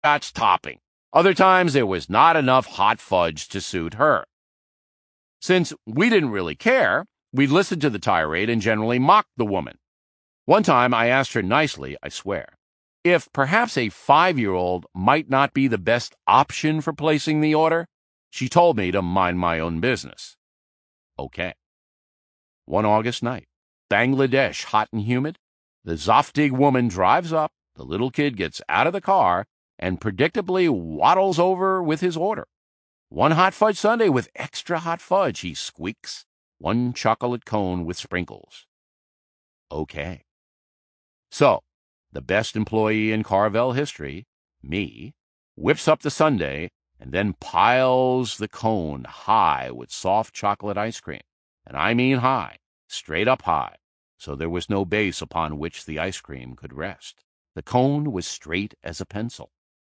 butterscotch topping. Other times there was not enough hot fudge to suit her. Since we didn't really care, we'd listen to the tirade and generally mock the woman. One time I asked her nicely, I swear, if perhaps a 5-year-old might not be the best option for placing the order. She told me to mind my own business. Okay. One August night, Bangladesh, hot and humid. The Zoftig woman drives up, the little kid gets out of the car, and predictably waddles over with his order. 1 hot fudge sundae with extra hot fudge, he squeaks. 1 chocolate cone with sprinkles. Okay. So, the best employee in Carvel history, me, whips up the sundae and then piles the cone high with soft chocolate ice cream. And I mean high, straight up high, so there was no base upon which the ice cream could rest. The cone was straight as a pencil.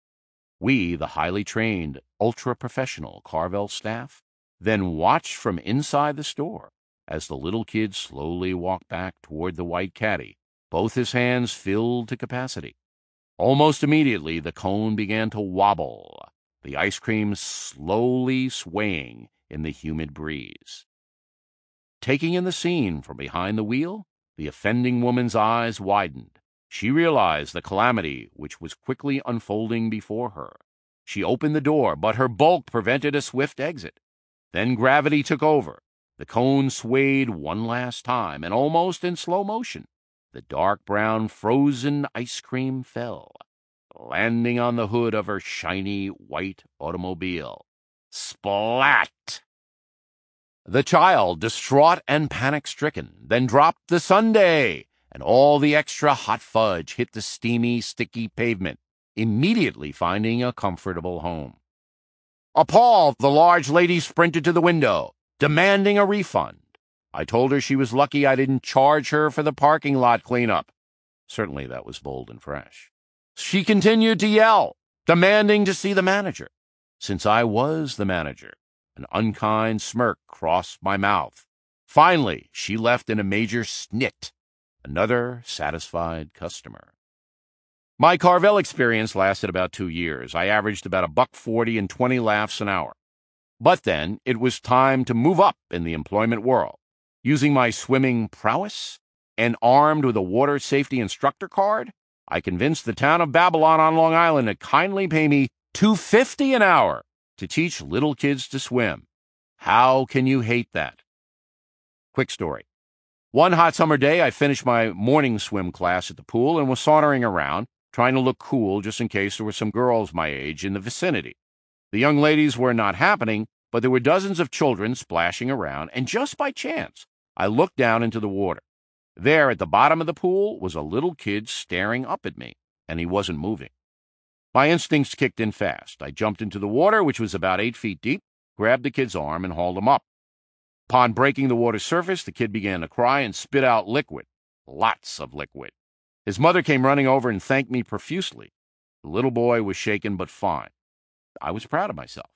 We, the highly trained, ultra-professional Carvel staff, then watched from inside the store as the little kid slowly walked back toward the white caddy, both his hands filled to capacity. Almost immediately, the cone began to wobble, the ice cream slowly swaying in the humid breeze. Taking in the scene from behind the wheel, the offending woman's eyes widened. She realized the calamity which was quickly unfolding before her. She opened the door, but her bulk prevented a swift exit. Then gravity took over. The cone swayed one last time, and almost in slow motion, the dark brown frozen ice cream fell, landing on the hood of her shiny white automobile. Splat! The child, distraught and panic-stricken, then dropped the sundae, and all the extra hot fudge hit the steamy, sticky pavement, immediately finding a comfortable home. Appalled, the large lady sprinted to the window, demanding a refund. I told her she was lucky I didn't charge her for the parking lot cleanup. Certainly that was bold and fresh. She continued to yell, demanding to see the manager. Since I was the manager, an unkind smirk crossed my mouth. Finally, she left in a major snit. Another satisfied customer. My Carvel experience lasted about 2 years. I averaged about $1.40 and 20 laughs an hour. But then it was time to move up in the employment world. Using my swimming prowess and armed with a water safety instructor card, I convinced the town of Babylon on Long Island to kindly pay me $2.50 an hour to teach little kids to swim. How can you hate that? Quick story. One hot summer day, I finished my morning swim class at the pool and was sauntering around, trying to look cool just in case there were some girls my age in the vicinity. The young ladies were not happening, but there were dozens of children splashing around, and just by chance, I looked down into the water. There, at the bottom of the pool, was a little kid staring up at me, and he wasn't moving. My instincts kicked in fast. I jumped into the water, which was about 8 feet deep, grabbed the kid's arm, and hauled him up. Upon breaking the water's surface, the kid began to cry and spit out liquid. Lots of liquid. His mother came running over and thanked me profusely. The little boy was shaken but fine. I was proud of myself.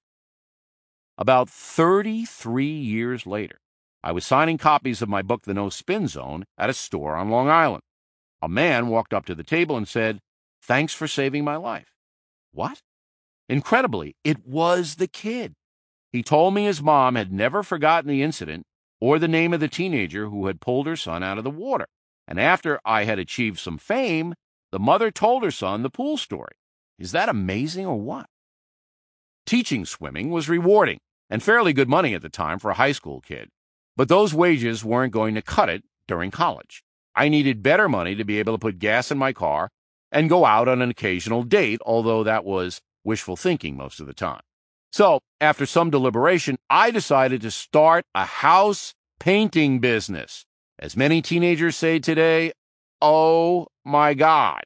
About 33 years later, I was signing copies of my book, The No Spin Zone, at a store on Long Island. A man walked up to the table and said, "Thanks for saving my life." What? Incredibly, it was the kid. He told me his mom had never forgotten the incident or the name of the teenager who had pulled her son out of the water. And after I had achieved some fame, the mother told her son the pool story. Is that amazing or what? Teaching swimming was rewarding and fairly good money at the time for a high school kid. But those wages weren't going to cut it during college. I needed better money to be able to put gas in my car and go out on an occasional date, although that was wishful thinking most of the time. So, after some deliberation, I decided to start a house painting business. As many teenagers say today, oh my God.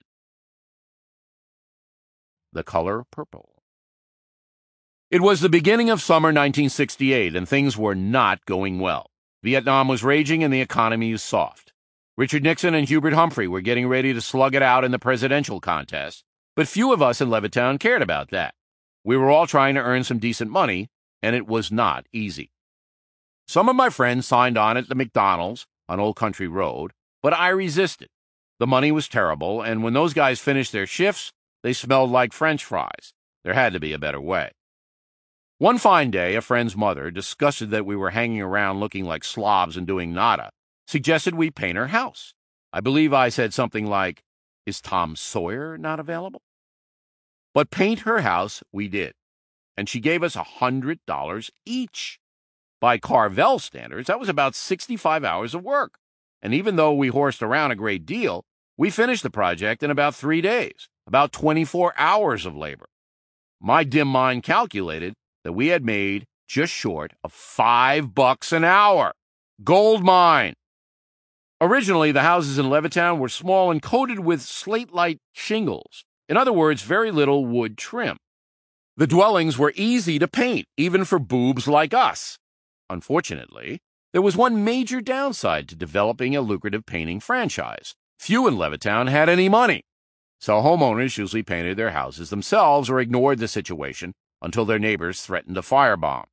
The color purple. It was the beginning of summer 1968, and things were not going well. Vietnam was raging and the economy was soft. Richard Nixon and Hubert Humphrey were getting ready to slug it out in the presidential contest, but few of us in Levittown cared about that. We were all trying to earn some decent money, and it was not easy. Some of my friends signed on at the McDonald's on Old Country Road, but I resisted. The money was terrible, and when those guys finished their shifts, They smelled like French fries. There had to be a better way. One fine day, a friend's mother, disgusted that we were hanging around looking like slobs and doing nada, suggested we paint her house. I believe I said something like, "Is Tom Sawyer not available?" But paint her house we did, and she gave us $100 each. By Carvel standards, that was about 65 hours of work. And even though we horsed around a great deal, we finished the project in about 3 days, about 24 hours of labor. My dim mind calculated that we had made just short of $5 an hour. Gold mine! Originally, the houses in Levittown were small and coated with slate-like shingles. In other words, very little wood trim. The dwellings were easy to paint, even for boobs like us. Unfortunately, there was one major downside to developing a lucrative painting franchise. Few in Levittown had any money, so homeowners usually painted their houses themselves or ignored the situation until their neighbors threatened a firebomb.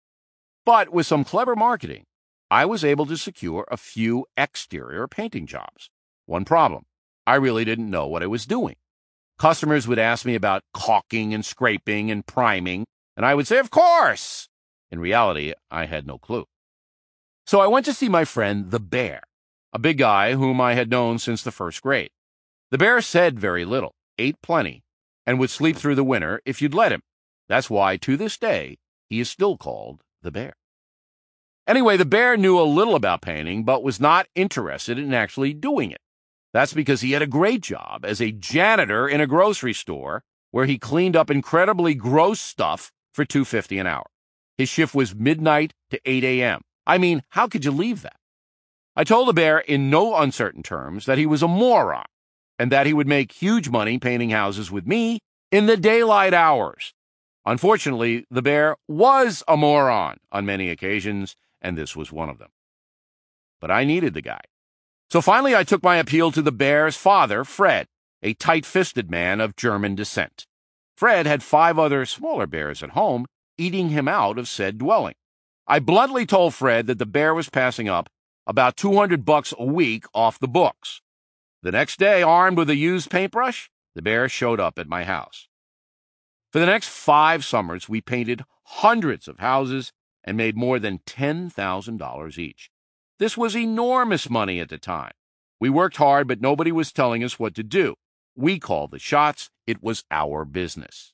But with some clever marketing, I was able to secure a few exterior painting jobs. One problem: I really didn't know what I was doing. Customers would ask me about caulking and scraping and priming, and I would say, "Of course!" In reality, I had no clue. So I went to see my friend, the Bear, a big guy whom I had known since the first grade. The Bear said very little, ate plenty, and would sleep through the winter if you'd let him. That's why, to this day, he is still called the Bear. Anyway, the Bear knew a little about painting, but was not interested in actually doing it. That's because he had a great job as a janitor in a grocery store where he cleaned up incredibly gross stuff for $2.50 an hour. His shift was midnight to 8 a.m. I mean, how could you leave that? I told the Bear in no uncertain terms that he was a moron and that he would make huge money painting houses with me in the daylight hours. Unfortunately, the Bear was a moron on many occasions, and this was one of them. But I needed the guy. So finally I took my appeal to the Bear's father, Fred, a tight-fisted man of German descent. Fred had 5 other smaller bears at home, eating him out of said dwelling. I bluntly told Fred that the Bear was passing up about $200 a week off the books. The next day, armed with a used paintbrush, the Bear showed up at my house. For the next 5 summers, we painted hundreds of houses and made more than $10,000 each. This was enormous money at the time. We worked hard, but nobody was telling us what to do. We called the shots. It was our business.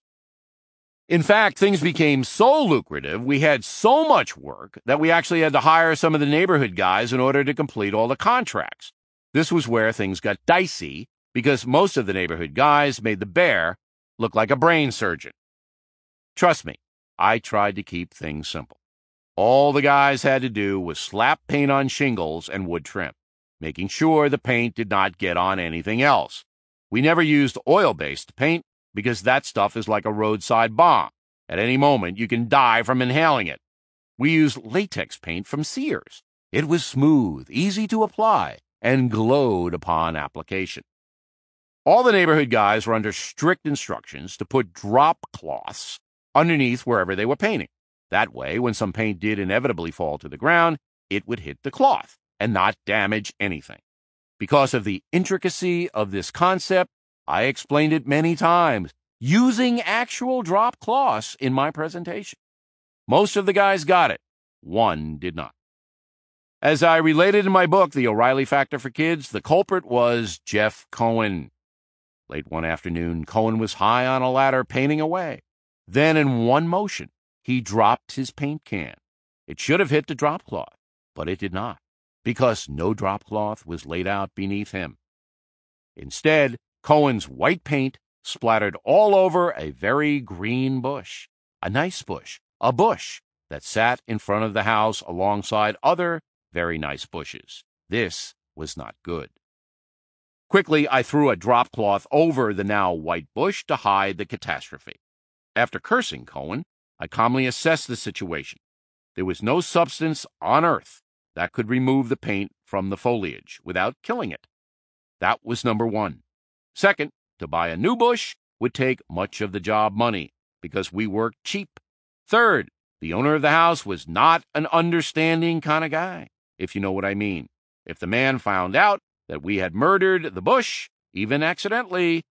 In fact, things became so lucrative, we had so much work that we actually had to hire some of the neighborhood guys in order to complete all the contracts. This was where things got dicey because most of the neighborhood guys made the Bear look like a brain surgeon. Trust me, I tried to keep things simple. All the guys had to do was slap paint on shingles and wood trim, making sure the paint did not get on anything else. We never used oil-based paint because that stuff is like a roadside bomb. At any moment, you can die from inhaling it. We used latex paint from Sears. It was smooth, easy to apply, and glowed upon application. All the neighborhood guys were under strict instructions to put drop cloths underneath wherever they were painting. That way, when some paint did inevitably fall to the ground, it would hit the cloth and not damage anything. Because of the intricacy of this concept, I explained it many times, using actual drop cloths in my presentation. Most of the guys got it. One did not. As I related in my book, The O'Reilly Factor for Kids, the culprit was Jeff Cohen. Late one afternoon, Cohen was high on a ladder painting away. Then, in one motion, he dropped his paint can. It should have hit the drop cloth, but it did not, because no drop cloth was laid out beneath him. Instead, Cohen's white paint splattered all over a very green bush, a nice bush, a bush that sat in front of the house alongside other very nice bushes. This was not good. Quickly, I threw a drop cloth over the now white bush to hide the catastrophe. After cursing Cohen, I calmly assessed the situation. There was no substance on earth that could remove the paint from the foliage without killing it. That was number one. Second, to buy a new bush would take much of the job money because we worked cheap. Third, the owner of the house was not an understanding kind of guy, if you know what I mean. If the man found out that we had murdered the bush, even accidentally,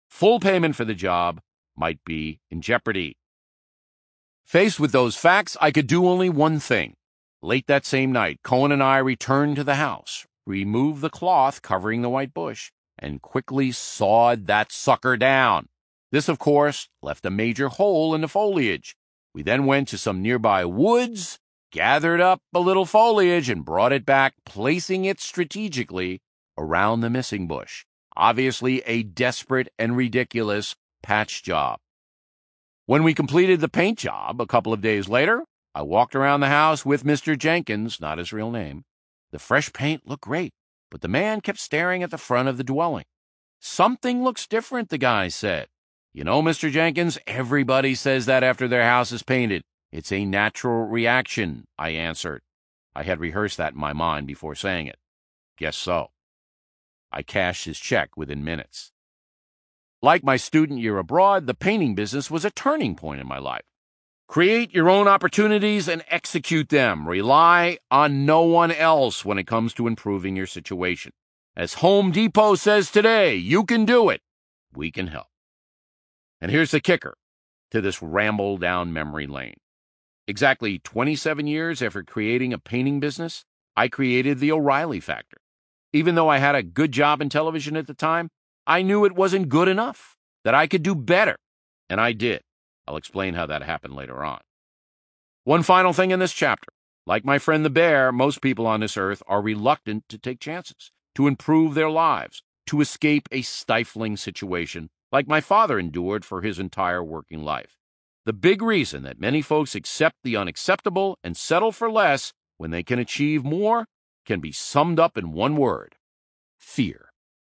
Full payment for the job might be in jeopardy. Faced with those facts, I could do only one thing. Late that same night, Cohen and I returned to the house, removed the cloth covering the white bush, and quickly sawed that sucker down. This, of course, left a major hole in the foliage. We then went to some nearby woods, gathered up a little foliage, and brought it back, placing it strategically around the missing bush. Obviously a desperate and ridiculous patch job. When we completed the paint job a couple of days later, I walked around the house with Mr. Jenkins, not his real name. The fresh paint looked great, but the man kept staring at the front of the dwelling. Something looks different, the guy said. You know, Mr. Jenkins, everybody says that after their house is painted. It's a natural reaction, I answered. I had rehearsed that in my mind before saying it. Guess so. I cashed his check within minutes. Like my student year abroad, the painting business was a turning point in my life. Create your own opportunities and execute them. Rely on no one else when it comes to improving your situation. As Home Depot says today, you can do it. We can help. And here's the kicker to this ramble down memory lane. Exactly 27 years after creating a painting business, I created the O'Reilly Factor. Even though I had a good job in television at the time, I knew it wasn't good enough, that I could do better. And I did. I'll explain how that happened later on. One final thing in this chapter. Like my friend the bear, most people on this earth are reluctant to take chances, to improve their lives, to escape a stifling situation, like my father endured for his entire working life. The big reason that many folks accept the unacceptable and settle for less when they can achieve more can be summed up in one word: fear.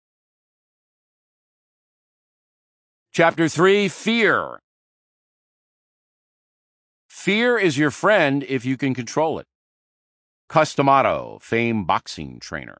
Chapter 3, Fear. Fear is your friend if you can control it. Cus D'Amato, famed boxing trainer.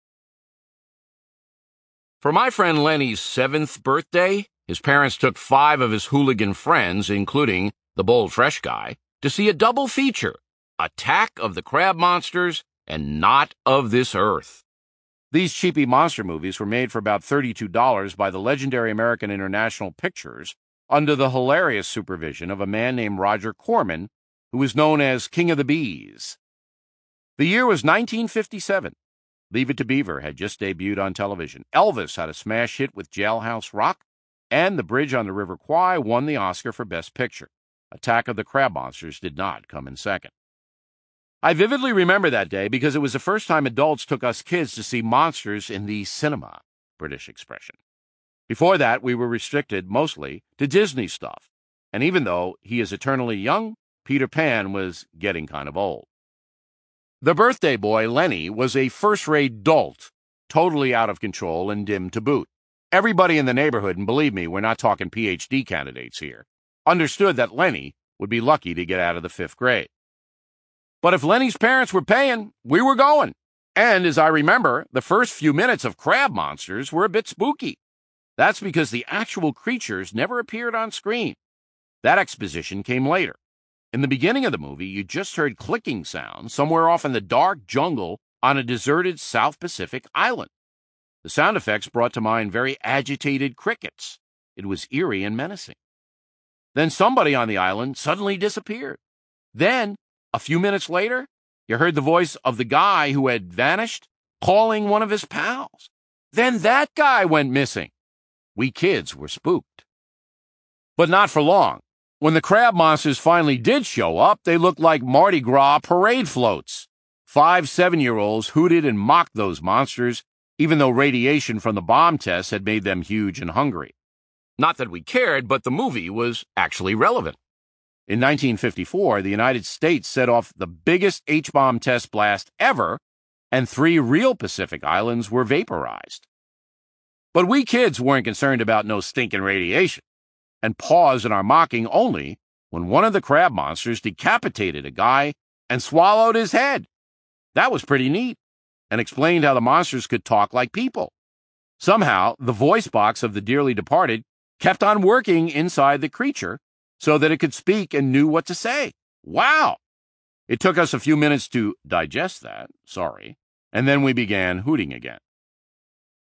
For my friend Lenny's 7th birthday, his parents took 5 of his hooligan friends, including the bold fresh guy, to see a double feature, Attack of the Crab Monsters and Not of This Earth. These cheapy monster movies were made for about $32 by the legendary American International Pictures under the hilarious supervision of a man named Roger Corman, who was known as King of the Bees. The year was 1957. Leave It to Beaver had just debuted on television. Elvis had a smash hit with Jailhouse Rock, and The Bridge on the River Kwai won the Oscar for Best Picture. Attack of the Crab Monsters did not come in second. I vividly remember that day because it was the first time adults took us kids to see monsters in the cinema, British expression. Before that, we were restricted mostly to Disney stuff, and even though he is eternally young, Peter Pan was getting kind of old. The birthday boy, Lenny, was a first-rate dolt, totally out of control and dim to boot. Everybody in the neighborhood, and believe me, we're not talking PhD candidates here, understood that Lenny would be lucky to get out of the 5th grade. But if Lenny's parents were paying, we were going. And as I remember, the first few minutes of Crab Monsters were a bit spooky. That's because the actual creatures never appeared on screen. That exposition came later. In the beginning of the movie, you just heard clicking sounds somewhere off in the dark jungle on a deserted South Pacific island. The sound effects brought to mind very agitated crickets. It was eerie and menacing. Then somebody on the island suddenly disappeared. Then, a few minutes later, you heard the voice of the guy who had vanished calling one of his pals. Then that guy went missing. We kids were spooked. But not for long. When the crab monsters finally did show up, they looked like Mardi Gras parade floats. 5 7-year-olds hooted and mocked those monsters, even though radiation from the bomb tests had made them huge and hungry. Not that we cared, but the movie was actually relevant. In 1954, the United States set off the biggest H-bomb test blast ever, and 3 real Pacific islands were vaporized. But we kids weren't concerned about no stinking radiation, and paused in our mocking only when one of the crab monsters decapitated a guy and swallowed his head. That was pretty neat, and explained how the monsters could talk like people. Somehow, the voice box of the dearly departed kept on working inside the creature so that it could speak and knew what to say. Wow! It took us a few minutes to digest that, sorry, and then we began hooting again.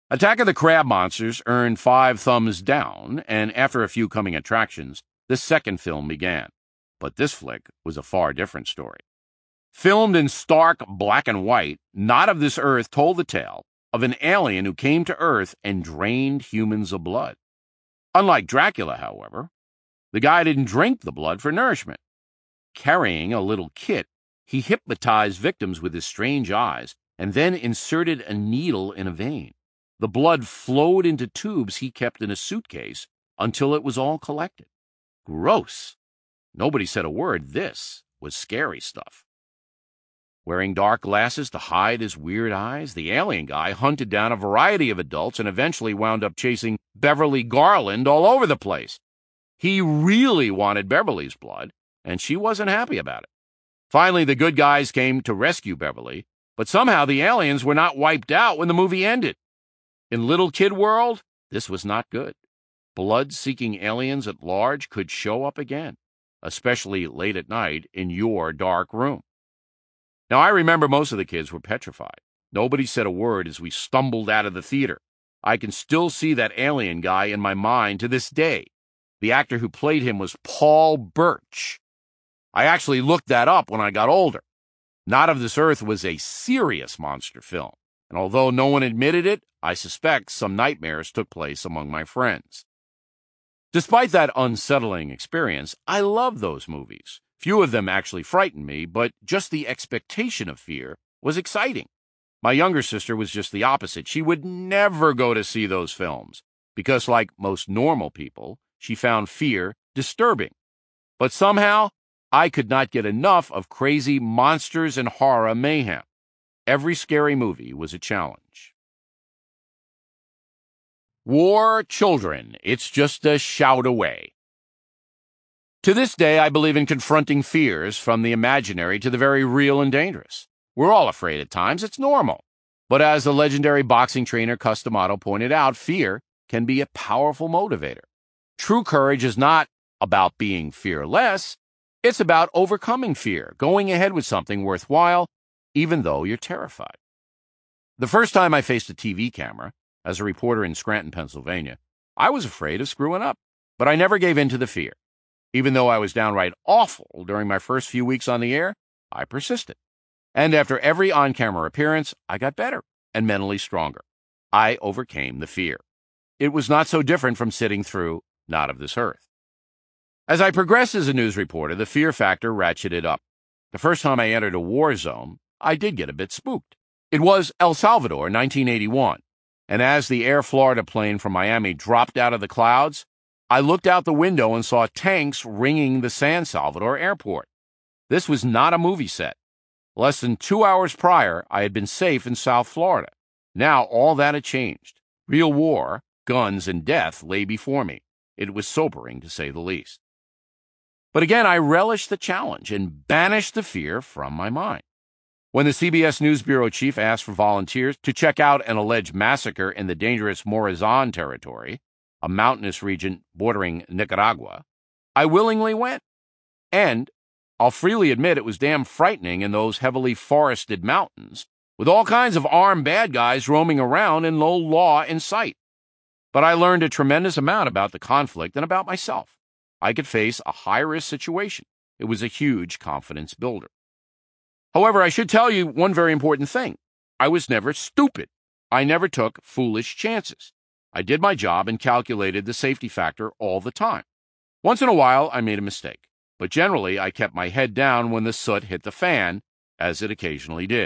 Attack of the Crab Monsters earned 5 thumbs down, and after a few coming attractions, the second film began. But this flick was a far different story. Filmed in stark black and white, Not of This Earth told the tale of an alien who came to Earth and drained humans of blood. Unlike Dracula, however, the guy didn't drink the blood for nourishment. Carrying a little kit, he hypnotized victims with his strange eyes and then inserted a needle in a vein. The blood flowed into tubes he kept in a suitcase until it was all collected. Gross. Nobody said a word. This was scary stuff. Wearing dark glasses to hide his weird eyes, the alien guy hunted down a variety of adults and eventually wound up chasing Beverly Garland all over the place. He really wanted Beverly's blood, and she wasn't happy about it. Finally, the good guys came to rescue Beverly, but somehow the aliens were not wiped out when the movie ended. In Little Kid World, this was not good. Blood-seeking aliens at large could show up again, especially late at night in your dark room. Now, I remember most of the kids were petrified. Nobody said a word as we stumbled out of the theater. I can still see that alien guy in my mind to this day. The actor who played him was Paul Birch. I actually looked that up when I got older. Not of This Earth was a serious monster film, and although no one admitted it, I suspect some nightmares took place among my friends. Despite that unsettling experience, I love those movies. Few of them actually frightened me, but just the expectation of fear was exciting. My younger sister was just the opposite. She would never go to see those films because, like most normal people, she found fear disturbing. But somehow, I could not get enough of crazy monsters and horror mayhem. Every scary movie was a challenge. War Children, it's just a shout away. To this day, I believe in confronting fears from the imaginary to the very real and dangerous. We're all afraid at times, it's normal. But as the legendary boxing trainer Cus D'Amato pointed out, fear can be a powerful motivator. True courage is not about being fearless, it's about overcoming fear, going ahead with something worthwhile, even though you're terrified. The first time I faced a TV camera, as a reporter in Scranton, Pennsylvania, I was afraid of screwing up, but I never gave in to the fear. Even though I was downright awful during my first few weeks on the air, I persisted. And after every on-camera appearance, I got better and mentally stronger. I overcame the fear. It was not so different from sitting through Not of This Earth. As I progressed as a news reporter, the fear factor ratcheted up. The first time I entered a war zone, I did get a bit spooked. It was El Salvador, 1981, and as the Air Florida plane from Miami dropped out of the clouds, I looked out the window and saw tanks ringing the San Salvador airport. This was not a movie set. Less than 2 hours prior, I had been safe in South Florida. Now all that had changed. Real war, guns, and death lay before me. It was sobering, to say the least. But again, I relished the challenge and banished the fear from my mind. When the CBS News Bureau chief asked for volunteers to check out an alleged massacre in the dangerous Morazan territory, a mountainous region bordering Nicaragua, I willingly went. And I'll freely admit it was damn frightening in those heavily forested mountains, with all kinds of armed bad guys roaming around and no law in sight. But I learned a tremendous amount about the conflict and about myself. I could face a high-risk situation. It was a huge confidence builder. However, I should tell you one very important thing. I was never stupid. I never took foolish chances. I did my job and calculated the safety factor all the time. Once in a while, I made a mistake, but generally I kept my head down when the soot hit the fan, as it occasionally did.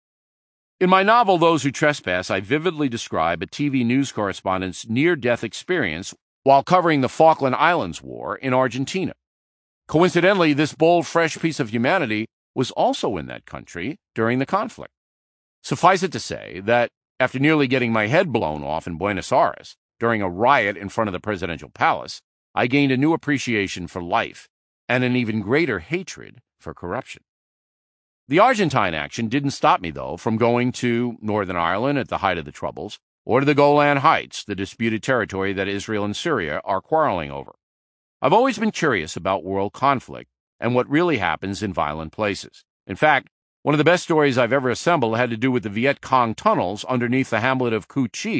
In my novel, Those Who Trespass, I vividly describe a TV news correspondent's near-death experience while covering the Falkland Islands War in Argentina. Coincidentally, this bold, fresh piece of humanity was also in that country during the conflict. Suffice it to say that after nearly getting my head blown off in Buenos Aires during a riot in front of the presidential palace, I gained a new appreciation for life and an even greater hatred for corruption. The Argentine action didn't stop me, though, from going to Northern Ireland at the height of the Troubles, or to the Golan Heights, the disputed territory that Israel and Syria are quarreling over. I've always been curious about world conflict and what really happens in violent places. In fact, one of the best stories I've ever assembled had to do with the Viet Cong tunnels underneath the hamlet of Cu Chi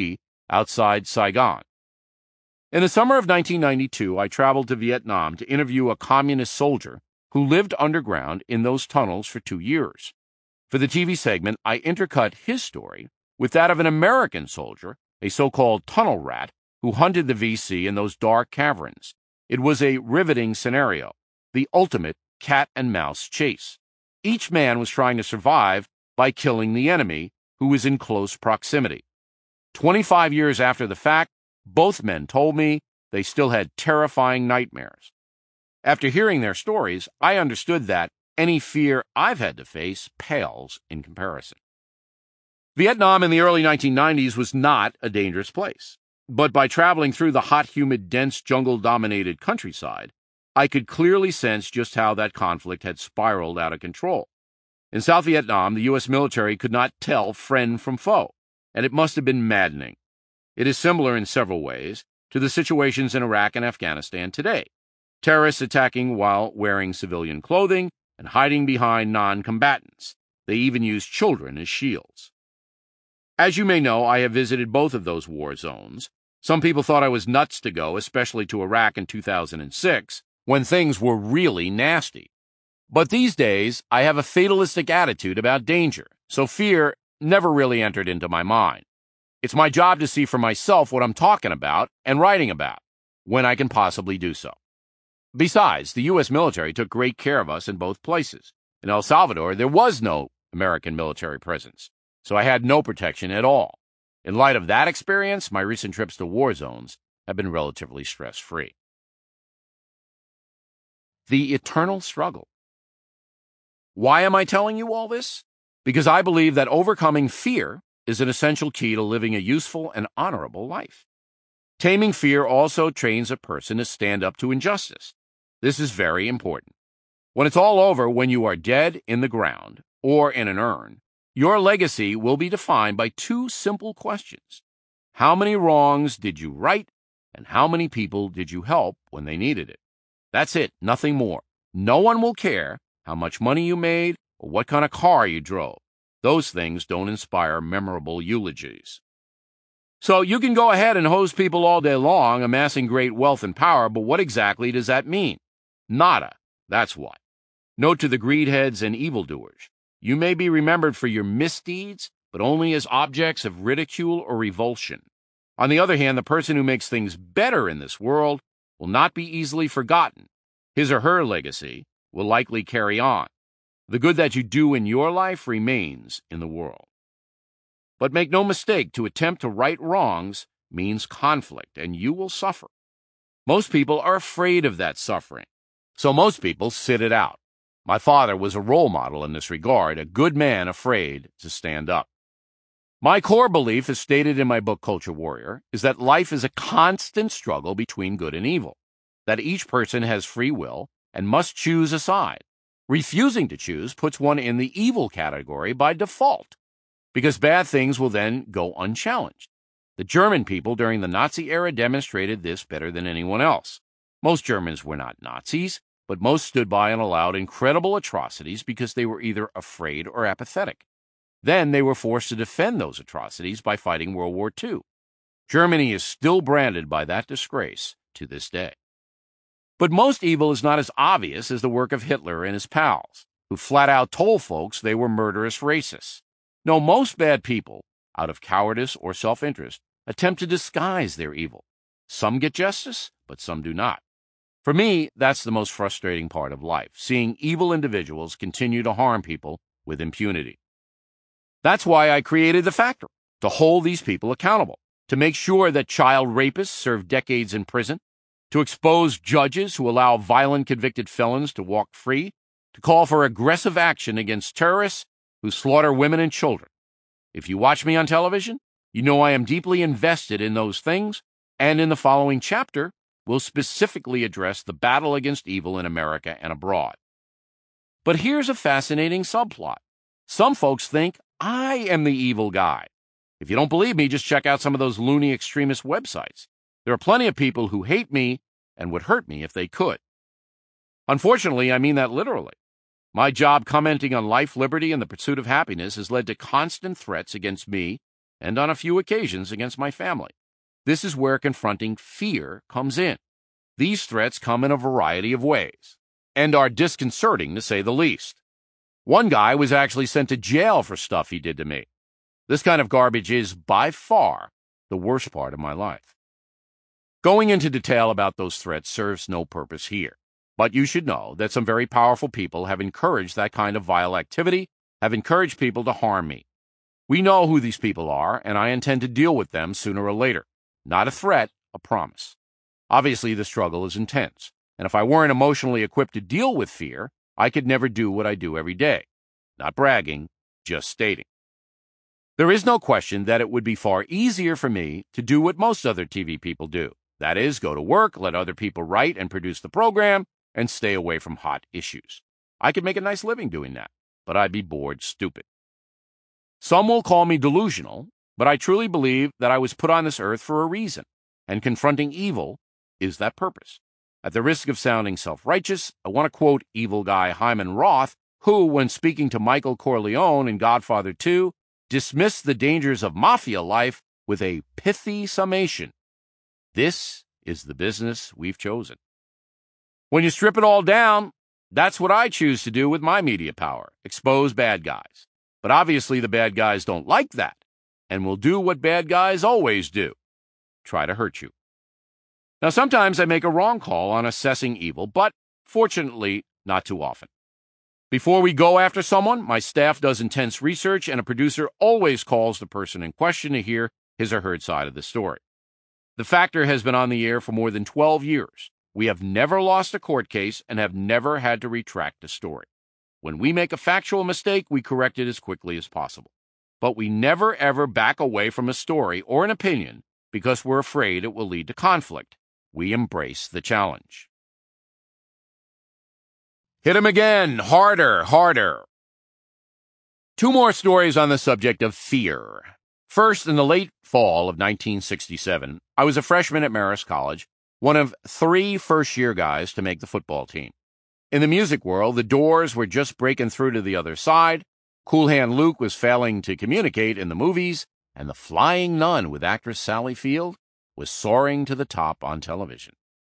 outside Saigon. In the summer of 1992, I traveled to Vietnam to interview a communist soldier who lived underground in those tunnels for 2 years. For the TV segment, I intercut his story with that of an American soldier, a so-called tunnel rat, who hunted the VC in those dark caverns. It was a riveting scenario, the ultimate cat and mouse chase. Each man was trying to survive by killing the enemy, who was in close proximity. 25 years after the fact, both men told me they still had terrifying nightmares. After hearing their stories, I understood that any fear I've had to face pales in comparison. Vietnam in the early 1990s was not a dangerous place, but by traveling through the hot, humid, dense, jungle-dominated countryside, I could clearly sense just how that conflict had spiraled out of control. In South Vietnam, the U.S. military could not tell friend from foe, and it must have been maddening. It is similar in several ways to the situations in Iraq and Afghanistan today. Terrorists attacking while wearing civilian clothing and hiding behind non-combatants. They even use children as shields. As you may know, I have visited both of those war zones. Some people thought I was nuts to go, especially to Iraq in 2006, when things were really nasty. But these days, I have a fatalistic attitude about danger, so fear never really entered into my mind. It's my job to see for myself what I'm talking about and writing about, when I can possibly do so. Besides, the U.S. military took great care of us in both places. In El Salvador, there was no American military presence, so I had no protection at all. In light of that experience, my recent trips to war zones have been relatively stress-free. The eternal struggle. Why am I telling you all this? Because I believe that overcoming fear is an essential key to living a useful and honorable life. Taming fear also trains a person to stand up to injustice. This is very important. When it's all over, when you are dead in the ground or in an urn, your legacy will be defined by two simple questions. How many wrongs did you right, and how many people did you help when they needed it? That's it, nothing more. No one will care how much money you made or what kind of car you drove. Those things don't inspire memorable eulogies. So you can go ahead and hose people all day long, amassing great wealth and power, but what exactly does that mean? Nada, that's what. Note to the greedheads and evildoers. You may be remembered for your misdeeds, but only as objects of ridicule or revulsion. On the other hand, the person who makes things better in this world will not be easily forgotten. His or her legacy will likely carry on. The good that you do in your life remains in the world. But make no mistake, to attempt to right wrongs means conflict, and you will suffer. Most people are afraid of that suffering, so most people sit it out. My father was a role model in this regard, a good man afraid to stand up. My core belief, as stated in my book Culture Warrior, is that life is a constant struggle between good and evil, that each person has free will and must choose a side. Refusing to choose puts one in the evil category by default, because bad things will then go unchallenged. The German people during the Nazi era demonstrated this better than anyone else. Most Germans were not Nazis, but most stood by and allowed incredible atrocities because they were either afraid or apathetic. Then they were forced to defend those atrocities by fighting World War II. Germany is still branded by that disgrace to this day. But most evil is not as obvious as the work of Hitler and his pals, who flat out told folks they were murderous racists. No, most bad people, out of cowardice or self-interest, attempt to disguise their evil. Some get justice, but some do not. For me, that's the most frustrating part of life, seeing evil individuals continue to harm people with impunity. That's why I created The Factor, to hold these people accountable, to make sure that child rapists serve decades in prison, to expose judges who allow violent convicted felons to walk free, to call for aggressive action against terrorists who slaughter women and children. If you watch me on television, you know I am deeply invested in those things, and in the following chapter, we'll specifically address the battle against evil in America and abroad. But here's a fascinating subplot. Some folks think I am the evil guy. If you don't believe me, just check out some of those loony extremist websites. There are plenty of people who hate me and would hurt me if they could. Unfortunately, I mean that literally. My job commenting on life, liberty, and the pursuit of happiness has led to constant threats against me and on a few occasions against my family. This is where confronting fear comes in. These threats come in a variety of ways and are disconcerting, to say the least. One guy was actually sent to jail for stuff he did to me. This kind of garbage is, by far, the worst part of my life. Going into detail about those threats serves no purpose here, but you should know that some very powerful people have encouraged that kind of vile activity, have encouraged people to harm me. We know who these people are, and I intend to deal with them sooner or later. Not a threat, a promise. Obviously, the struggle is intense, and if I weren't emotionally equipped to deal with fear, I could never do what I do every day. Not bragging, just stating. There is no question that it would be far easier for me to do what most other TV people do. That is, go to work, let other people write and produce the program, and stay away from hot issues. I could make a nice living doing that, but I'd be bored stupid. Some will call me delusional, but I truly believe that I was put on this earth for a reason, and confronting evil is that purpose. At the risk of sounding self-righteous, I want to quote evil guy Hyman Roth, who, when speaking to Michael Corleone in Godfather 2, dismissed the dangers of mafia life with a pithy summation. This is the business we've chosen. When you strip it all down, that's what I choose to do with my media power, expose bad guys. But obviously the bad guys don't like that, and will do what bad guys always do, try to hurt you. Now, sometimes I make a wrong call on assessing evil, but fortunately, not too often. Before we go after someone, my staff does intense research, and a producer always calls the person in question to hear his or her side of the story. The Factor has been on the air for more than 12 years. We have never lost a court case and have never had to retract a story. When we make a factual mistake, we correct it as quickly as possible. But we never ever back away from a story or an opinion because we're afraid it will lead to conflict. We embrace the challenge. Hit him again, harder, harder. Two more stories on the subject of fear. First, in the late fall of 1967, I was a freshman at Marist College, one of 3 first-year guys to make the football team. In the music world, the Doors were just breaking through to the other side, Cool Hand Luke was failing to communicate in the movies, and The Flying Nun with actress Sally Field was soaring to the top on television.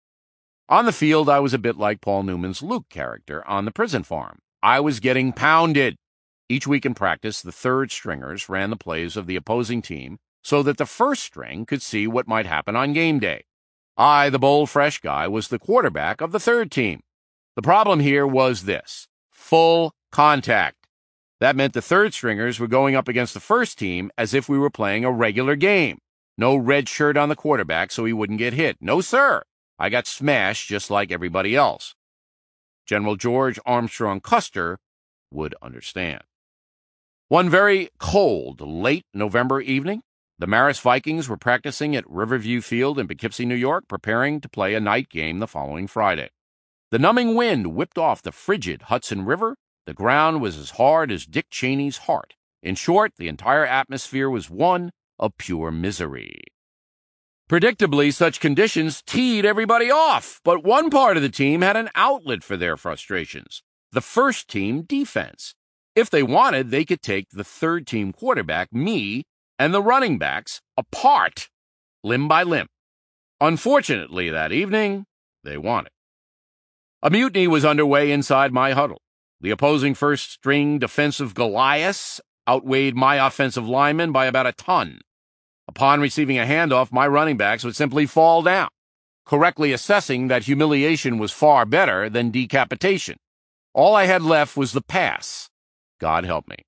On the field, I was a bit like Paul Newman's Luke character on The Prison Farm. I was getting pounded. Each week in practice, the third stringers ran the plays of the opposing team so that the first string could see what might happen on game day. I, the bold, fresh guy, was the quarterback of the third team. The problem here was this: full contact. That meant the third stringers were going up against the first team as if we were playing a regular game. No red shirt on the quarterback so he wouldn't get hit. No, sir. I got smashed just like everybody else. General George Armstrong Custer would understand. One very cold, late November evening, the Marist Vikings were practicing at Riverview Field in Poughkeepsie, New York, preparing to play a night game the following Friday. The numbing wind whipped off the frigid Hudson River. The ground was as hard as Dick Cheney's heart. In short, the entire atmosphere was one of pure misery. Predictably, such conditions teed everybody off, but one part of the team had an outlet for their frustrations: the first team defense. If they wanted, they could take the third team quarterback, me, and the running backs apart, limb by limb. Unfortunately, that evening, they won it. A mutiny was underway inside my huddle. The opposing first-string defensive Goliaths outweighed my offensive linemen by about a ton. Upon receiving a handoff, my running backs would simply fall down, correctly assessing that humiliation was far better than decapitation. All I had left was the pass. God help me.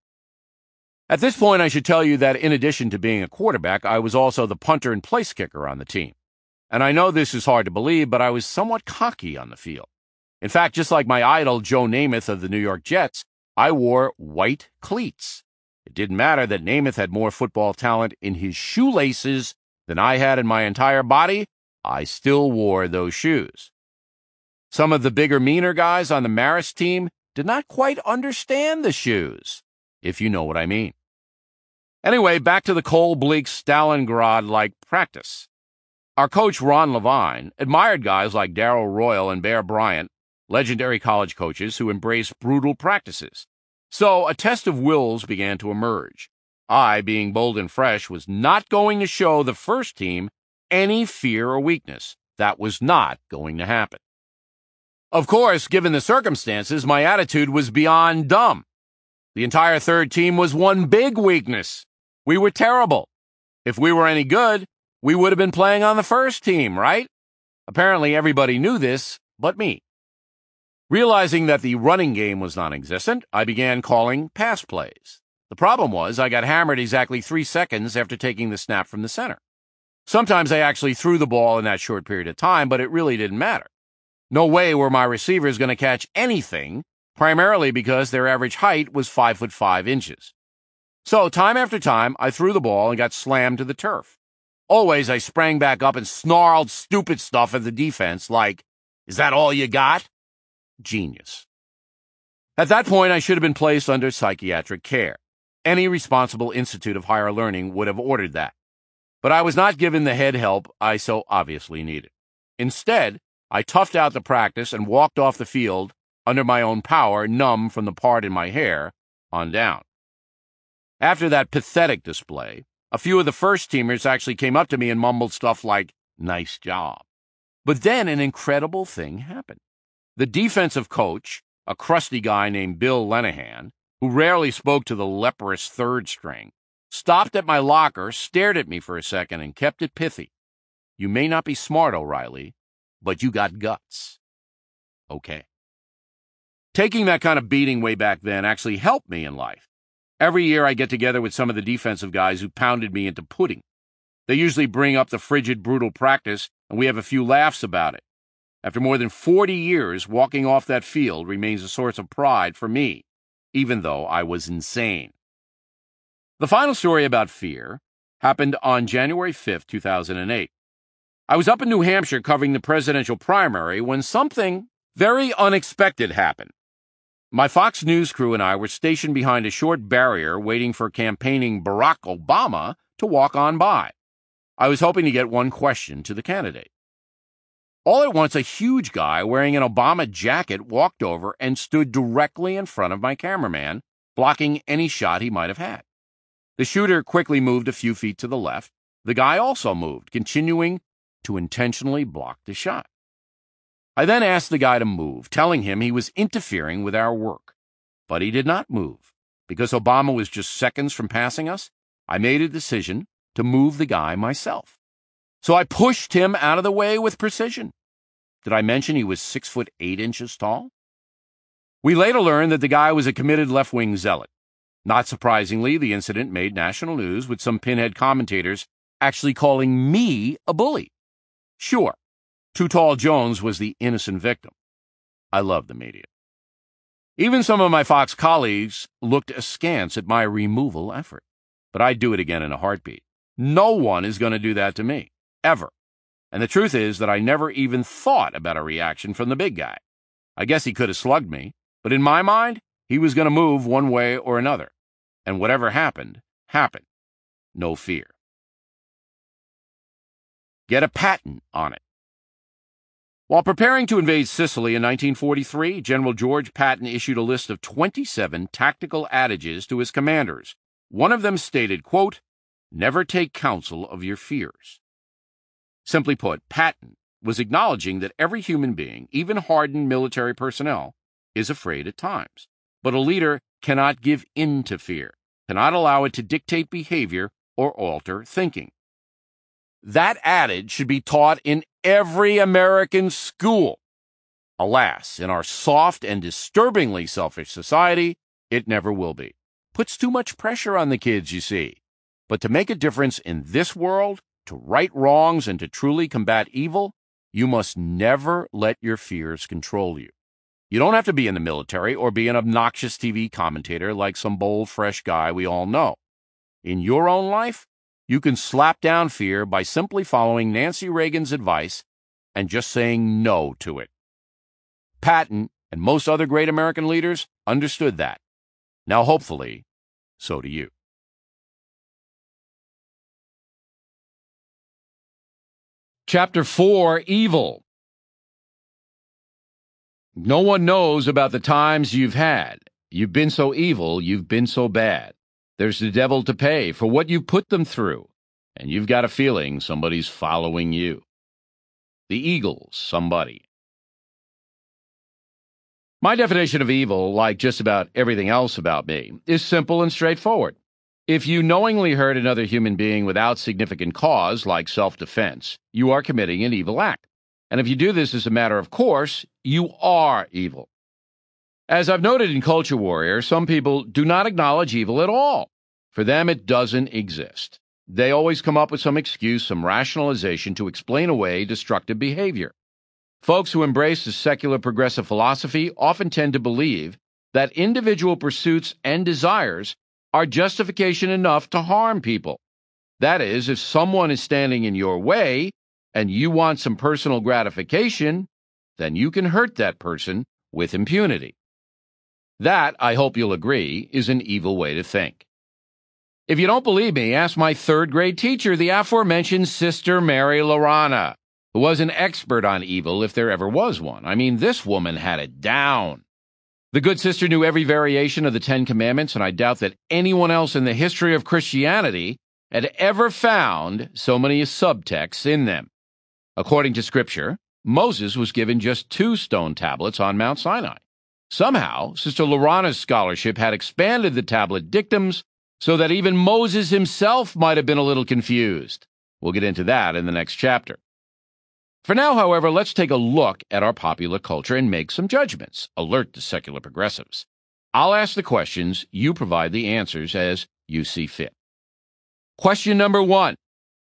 At this point, I should tell you that in addition to being a quarterback, I was also the punter and place kicker on the team. And I know this is hard to believe, but I was somewhat cocky on the field. In fact, just like my idol Joe Namath of the New York Jets, I wore white cleats. It didn't matter that Namath had more football talent in his shoelaces than I had in my entire body. I still wore those shoes. Some of the bigger, meaner guys on the Marist team did not quite understand the shoes, if you know what I mean. Anyway, back to the cold, bleak Stalingrad-like practice. Our coach, Ron Levine, admired guys like Darrell Royal and Bear Bryant, legendary college coaches who embraced brutal practices. So a test of wills began to emerge. I, being bold and fresh, was not going to show the first team any fear or weakness. That was not going to happen. Of course, given the circumstances, my attitude was beyond dumb. The entire third team was one big weakness. We were terrible. If we were any good, we would have been playing on the first team, right? Apparently, everybody knew this but me. Realizing that the running game was non-existent, I began calling pass plays. The problem was I got hammered exactly 3 seconds after taking the snap from the center. Sometimes I actually threw the ball in that short period of time, but it really didn't matter. No way were my receivers going to catch anything, primarily because their average height was 5'5". So time after time, I threw the ball and got slammed to the turf. Always I sprang back up and snarled stupid stuff at the defense like, "Is that all you got?" Genius. At that point, I should have been placed under psychiatric care. Any responsible institute of higher learning would have ordered that. But I was not given the head help I so obviously needed. Instead, I toughed out the practice and walked off the field under my own power, numb from the part in my hair on down. After that pathetic display, a few of the first-teamers actually came up to me and mumbled stuff like, "Nice job." But then an incredible thing happened. The defensive coach, a crusty guy named Bill Lenahan, who rarely spoke to the leprous third string, stopped at my locker, stared at me for a second, and kept it pithy. "You may not be smart, O'Reilly, but you got guts." Okay. Taking that kind of beating way back then actually helped me in life. Every year I get together with some of the defensive guys who pounded me into pudding. They usually bring up the frigid, brutal practice, and we have a few laughs about it. After more than 40 years, walking off that field remains a source of pride for me, even though I was insane. The final story about fear happened on January 5th, 2008. I was up in New Hampshire covering the presidential primary when something very unexpected happened. My Fox News crew and I were stationed behind a short barrier waiting for campaigning Barack Obama to walk on by. I was hoping to get one question to the candidate. All at once, a huge guy wearing an Obama jacket walked over and stood directly in front of my cameraman, blocking any shot he might have had. The shooter quickly moved a few feet to the left. The guy also moved, continuing to intentionally block the shot. I then asked the guy to move, telling him he was interfering with our work. But he did not move. Because Obama was just seconds from passing us, I made a decision to move the guy myself. So I pushed him out of the way with precision. Did I mention he was 6'8" tall? We later learned that the guy was a committed left-wing zealot. Not surprisingly, the incident made national news, with some pinhead commentators actually calling me a bully. Sure, Too Tall Jones was the innocent victim. I love the media. Even some of my Fox colleagues looked askance at my removal effort. But I'd do it again in a heartbeat. No one is going to do that to me. Ever. And the truth is that I never even thought about a reaction from the big guy. I guess he could have slugged me, but in my mind, he was going to move one way or another. And whatever happened, happened. No fear. Get a patent on it. While preparing to invade Sicily in 1943, General George Patton issued a list of 27 tactical adages to his commanders. One of them stated, quote, "Never take counsel of your fears." Simply put, Patton was acknowledging that every human being, even hardened military personnel, is afraid at times. But a leader cannot give in to fear, cannot allow it to dictate behavior or alter thinking. That adage should be taught in every American school. Alas, in our soft and disturbingly selfish society, it never will be. Puts too much pressure on the kids, you see. But to make a difference in this world, to right wrongs and to truly combat evil, you must never let your fears control you. You don't have to be in the military or be an obnoxious TV commentator like some bold, fresh guy we all know. In your own life, you can slap down fear by simply following Nancy Reagan's advice and just saying no to it. Patton and most other great American leaders understood that. Now, hopefully, so do you. Chapter 4, Evil. No one knows about the times you've had. You've been so evil, you've been so bad. There's the devil to pay for what you put them through. and you've got a feeling somebody's following you. The Eagles, somebody. My definition of evil, like just about everything else about me, is simple and straightforward. If you knowingly hurt another human being without significant cause, like self-defense, you are committing an evil act. And if you do this as a matter of course, you are evil. As I've noted in Culture Warrior, some people do not acknowledge evil at all. For them, it doesn't exist. They always come up with some excuse, some rationalization to explain away destructive behavior. Folks who embrace the secular progressive philosophy often tend to believe that individual pursuits and desires are justification enough to harm people. That is, if someone is standing in your way and you want some personal gratification, then you can hurt that person with impunity. That, I hope you'll agree, is an evil way to think. If you don't believe me, ask my third-grade teacher, the aforementioned Sister Mary Lorana, who was an expert on evil if there ever was one. I mean, this woman had it down. The good sister knew every variation of the Ten Commandments, and I doubt that anyone else in the history of Christianity had ever found so many subtexts in them. According to Scripture, Moses was given just 2 stone tablets on Mount Sinai. Somehow, Sister Lorana's scholarship had expanded the tablet dictums so that even Moses himself might have been a little confused. We'll get into that in the next chapter. For now, however, let's take a look at our popular culture and make some judgments. Alert the secular progressives. I'll ask the questions, you provide the answers as you see fit. Question number 1.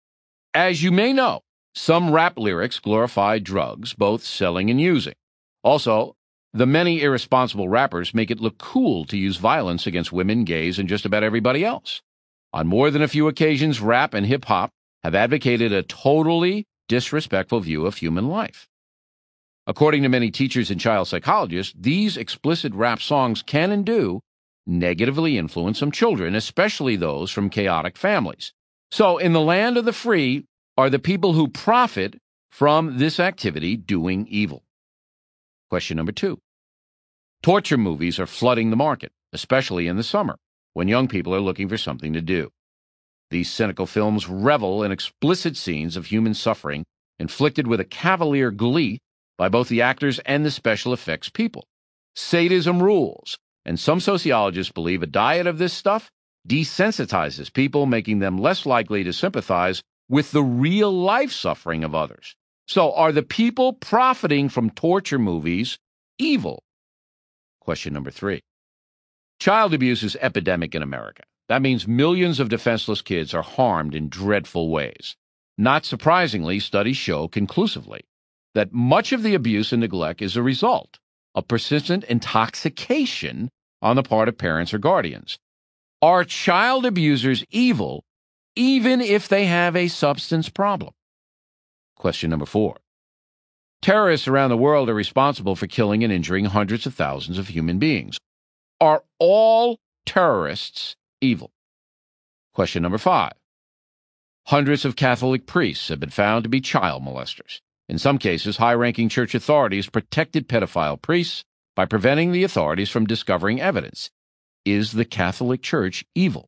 As you may know, some rap lyrics glorify drugs, both selling and using. Also, the many irresponsible rappers make it look cool to use violence against women, gays, and just about everybody else. On more than a few occasions, rap and hip-hop have advocated a totally disrespectful view of human life. According to many teachers and child psychologists, these explicit rap songs can and do negatively influence some children, especially those from chaotic families. So, in the land of the free are the people who profit from this activity doing evil. Question number 2. Torture movies are flooding the market, especially in the summer, when young people are looking for something to do. These cynical films revel in explicit scenes of human suffering inflicted with a cavalier glee by both the actors and the special effects people. Sadism rules, and some sociologists believe a diet of this stuff desensitizes people, making them less likely to sympathize with the real-life suffering of others. So, are the people profiting from torture movies evil? Question number 3. Child abuse is epidemic in America. That means millions of defenseless kids are harmed in dreadful ways. Not surprisingly, studies show conclusively that much of the abuse and neglect is a result of persistent intoxication on the part of parents or guardians. Are child abusers evil even if they have a substance problem? Question number 4. Terrorists around the world are responsible for killing and injuring hundreds of thousands of human beings. Are all terrorists evil? Question number 5. Hundreds of Catholic priests have been found to be child molesters. In some cases, high-ranking church authorities protected pedophile priests by preventing the authorities from discovering evidence. Is the Catholic Church evil?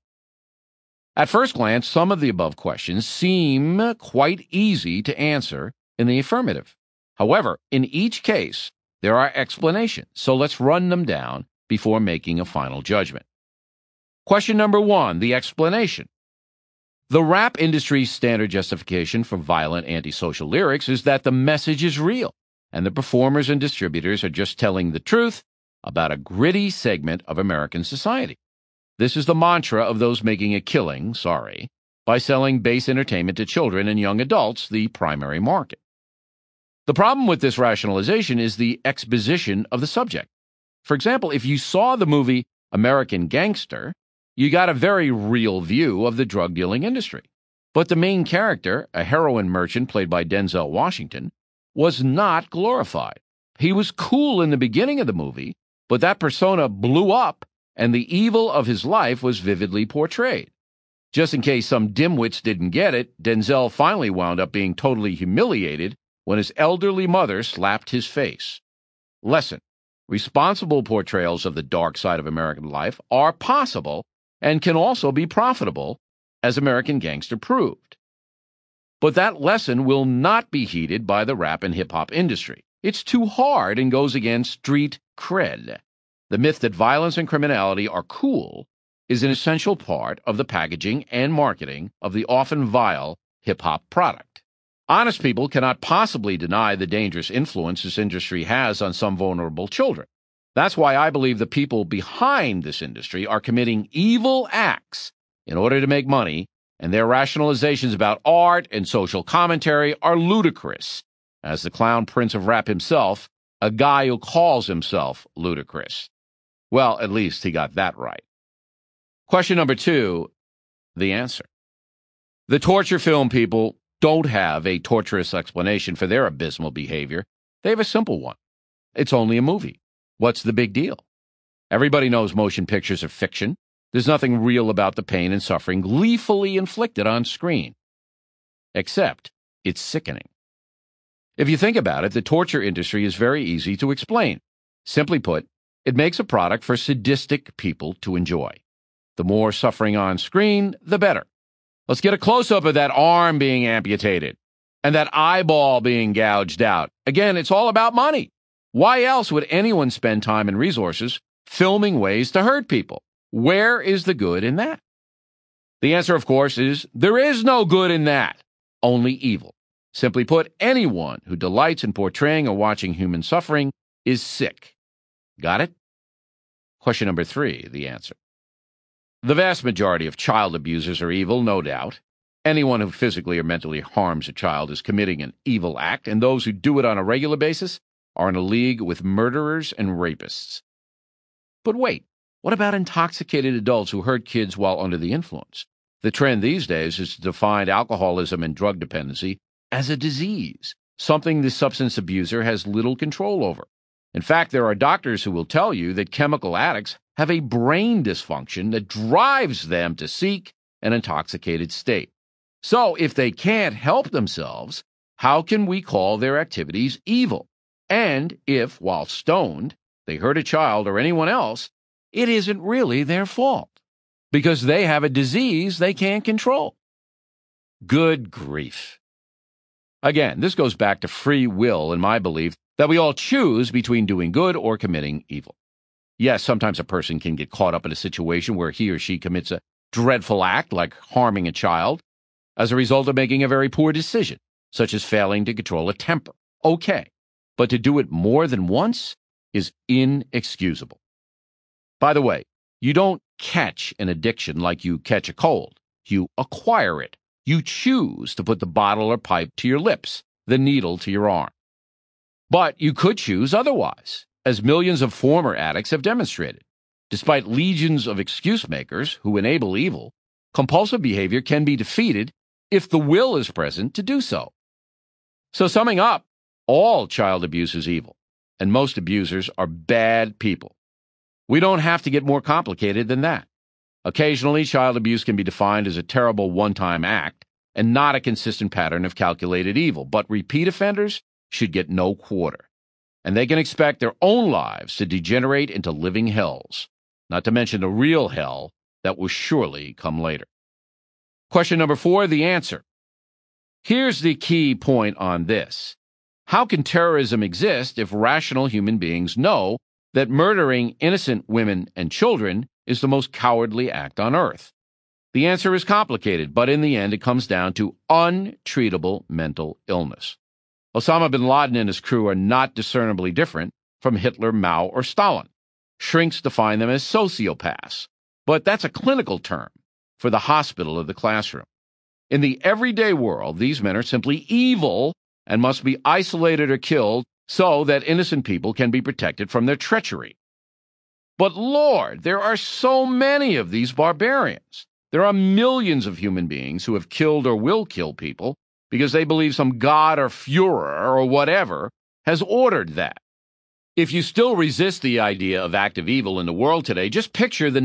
At first glance, some of the above questions seem quite easy to answer in the affirmative. However, in each case, there are explanations, so let's run them down before making a final judgment. Question number 1, the explanation. The rap industry's standard justification for violent antisocial lyrics is that the message is real, and the performers and distributors are just telling the truth about a gritty segment of American society. This is the mantra of those making a killing, by selling base entertainment to children and young adults, the primary market. The problem with this rationalization is the exposition of the subject. For example, if you saw the movie American Gangster, you got a very real view of the drug-dealing industry. But the main character, a heroin merchant played by Denzel Washington, was not glorified. He was cool in the beginning of the movie, but that persona blew up, and the evil of his life was vividly portrayed. Just in case some dimwits didn't get it, Denzel finally wound up being totally humiliated when his elderly mother slapped his face. Lesson: responsible portrayals of the dark side of American life are possible and can also be profitable, as American Gangster proved. But that lesson will not be heeded by the rap and hip-hop industry. It's too hard and goes against street cred. The myth that violence and criminality are cool is an essential part of the packaging and marketing of the often vile hip-hop product. Honest people cannot possibly deny the dangerous influence this industry has on some vulnerable children. That's why I believe the people behind this industry are committing evil acts in order to make money, and their rationalizations about art and social commentary are ludicrous, as the clown prince of rap himself, a guy who calls himself Ludacris. Well, at least he got that right. Question number 2, the answer. The torture film people don't have a torturous explanation for their abysmal behavior. They have a simple one. It's only a movie. What's the big deal? Everybody knows motion pictures are fiction. There's nothing real about the pain and suffering gleefully inflicted on screen. Except it's sickening. If you think about it, the torture industry is very easy to explain. Simply put, it makes a product for sadistic people to enjoy. The more suffering on screen, the better. Let's get a close-up of that arm being amputated and that eyeball being gouged out. Again, it's all about money. Why else would anyone spend time and resources filming ways to hurt people? Where is the good in that? The answer, of course, is there is no good in that, only evil. Simply put, anyone who delights in portraying or watching human suffering is sick. Got it? Question number 3, the answer. The vast majority of child abusers are evil, no doubt. Anyone who physically or mentally harms a child is committing an evil act, and those who do it on a regular basis are in a league with murderers and rapists. But wait, what about intoxicated adults who hurt kids while under the influence? The trend these days is to define alcoholism and drug dependency as a disease, something the substance abuser has little control over. In fact, there are doctors who will tell you that chemical addicts have a brain dysfunction that drives them to seek an intoxicated state. So, if they can't help themselves, how can we call their activities evil? And if, while stoned, they hurt a child or anyone else, it isn't really their fault, because they have a disease they can't control. Good grief. Again, this goes back to free will and my belief that we all choose between doing good or committing evil. Yes, sometimes a person can get caught up in a situation where he or she commits a dreadful act, like harming a child, as a result of making a very poor decision, such as failing to control a temper. Okay, but to do it more than once is inexcusable. By the way, you don't catch an addiction like you catch a cold. You acquire it. You choose to put the bottle or pipe to your lips, the needle to your arm. But you could choose otherwise, as millions of former addicts have demonstrated. Despite legions of excuse makers who enable evil, compulsive behavior can be defeated if the will is present to do so. So summing up, all child abuse is evil, and most abusers are bad people. We don't have to get more complicated than that. Occasionally, child abuse can be defined as a terrible one-time act and not a consistent pattern of calculated evil, but repeat offenders should get no quarter, and they can expect their own lives to degenerate into living hells, not to mention the real hell that will surely come later. Question number 4, the answer. Here's the key point on this. How can terrorism exist if rational human beings know that murdering innocent women and children is the most cowardly act on earth? The answer is complicated, but in the end it comes down to untreatable mental illness. Osama bin Laden and his crew are not discernibly different from Hitler, Mao, or Stalin. Shrinks define them as sociopaths, but that's a clinical term for the hospital of the classroom. In the everyday world, these men are simply evil and must be isolated or killed so that innocent people can be protected from their treachery. But Lord, there are so many of these barbarians. There are millions of human beings who have killed or will kill people because they believe some god or Führer or whatever has ordered that. If you still resist the idea of active evil in the world today, just picture the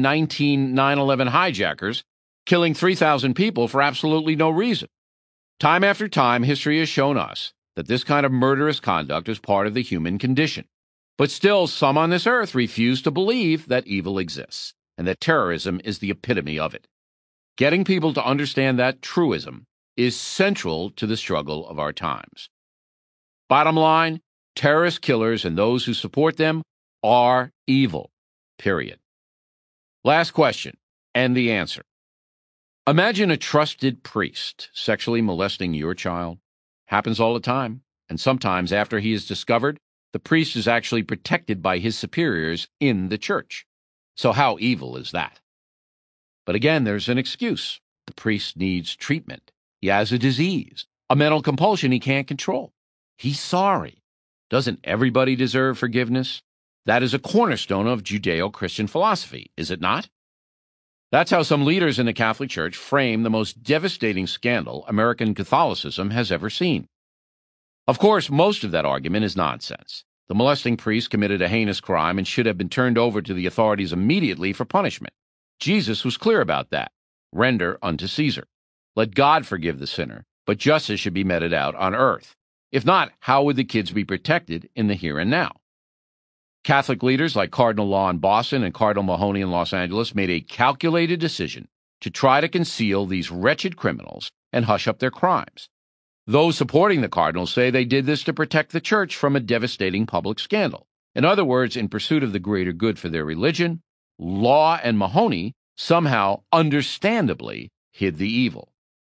9/11 hijackers killing 3,000 people for absolutely no reason. Time after time, history has shown us that this kind of murderous conduct is part of the human condition. But still, some on this earth refuse to believe that evil exists, and that terrorism is the epitome of it. Getting people to understand that truism is central to the struggle of our times. Bottom line, terrorist killers and those who support them are evil. Period. Last question, and the answer. Imagine a trusted priest sexually molesting your child. Happens all the time, and sometimes after he is discovered, the priest is actually protected by his superiors in the church. So how evil is that? But again, there's an excuse. The priest needs treatment. He has a disease, a mental compulsion he can't control. He's sorry. Doesn't everybody deserve forgiveness? That is a cornerstone of Judeo-Christian philosophy, is it not? That's how some leaders in the Catholic Church frame the most devastating scandal American Catholicism has ever seen. Of course, most of that argument is nonsense. The molesting priest committed a heinous crime and should have been turned over to the authorities immediately for punishment. Jesus was clear about that. Render unto Caesar. Let God forgive the sinner, but justice should be meted out on earth. If not, how would the kids be protected in the here and now? Catholic leaders like Cardinal Law in Boston and Cardinal Mahoney in Los Angeles made a calculated decision to try to conceal these wretched criminals and hush up their crimes. Those supporting the cardinals say they did this to protect the church from a devastating public scandal. In other words, in pursuit of the greater good for their religion, Law and Mahoney somehow, understandably, hid the evil.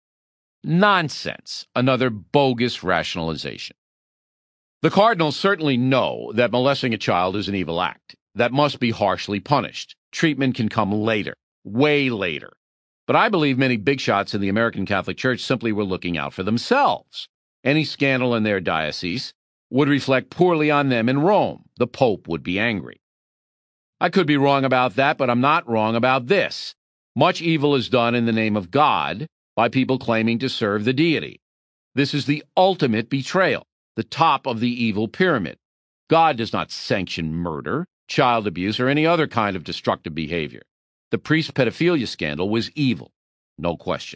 Nonsense, another bogus rationalization. The cardinals certainly know that molesting a child is an evil act that must be harshly punished. Treatment can come later, way later. But I believe many big shots in the American Catholic Church simply were looking out for themselves. Any scandal in their diocese would reflect poorly on them in Rome. The Pope would be angry. I could be wrong about that, but I'm not wrong about this. Much evil is done in the name of God by people claiming to serve the deity. This is the ultimate betrayal, the top of the evil pyramid. God does not sanction murder, child abuse, or any other kind of destructive behavior. The priest pedophilia scandal was evil, no question.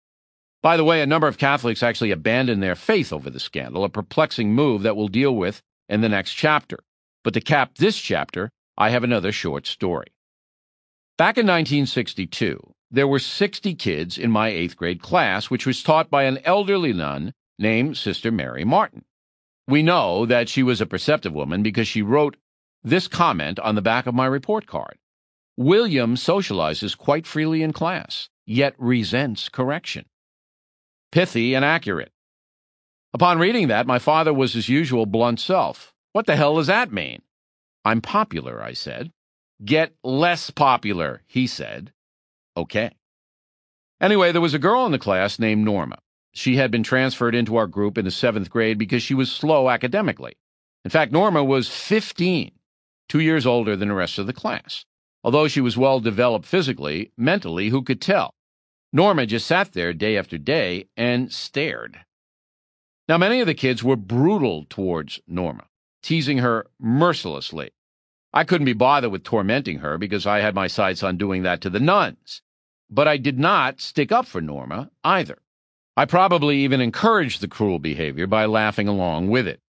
By the way, a number of Catholics actually abandoned their faith over the scandal, a perplexing move that we'll deal with in the next chapter. But to cap this chapter, I have another short story. Back in 1962, there were 60 kids in my 8th grade class, which was taught by an elderly nun named Sister Mary Martin. We know that she was a perceptive woman because she wrote this comment on the back of my report card. William socializes quite freely in class, yet resents correction. Pithy and accurate. Upon reading that, my father was his usual blunt self. What the hell does that mean? I'm popular, I said. Get less popular, he said. Okay. Anyway, there was a girl in the class named Norma. She had been transferred into our group in the 7th grade because she was slow academically. In fact, Norma was 15, 2 years older than the rest of the class. Although she was well developed physically, mentally, who could tell? Norma just sat there day after day and stared. Now, many of the kids were brutal towards Norma, teasing her mercilessly. I couldn't be bothered with tormenting her because I had my sights on doing that to the nuns. But I did not stick up for Norma either. I probably even encouraged the cruel behavior by laughing along with it.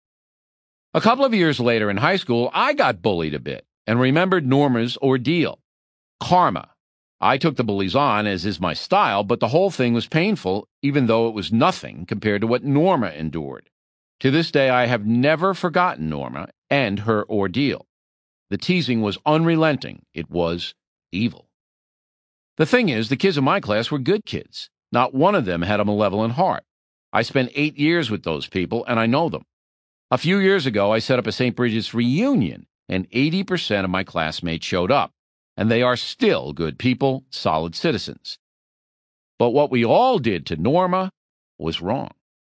A couple of years later in high school, I got bullied a bit and remembered Norma's ordeal. Karma. I took the bullies on, as is my style, but the whole thing was painful, even though it was nothing compared to what Norma endured. To this day, I have never forgotten Norma and her ordeal. The teasing was unrelenting. It was evil. The thing is, the kids in my class were good kids. Not one of them had a malevolent heart. I spent 8 years with those people, and I know them. A few years ago, I set up a St. Bridget's reunion, and 80% of my classmates showed up, and they are still good people, solid citizens. But what we all did to Norma was wrong.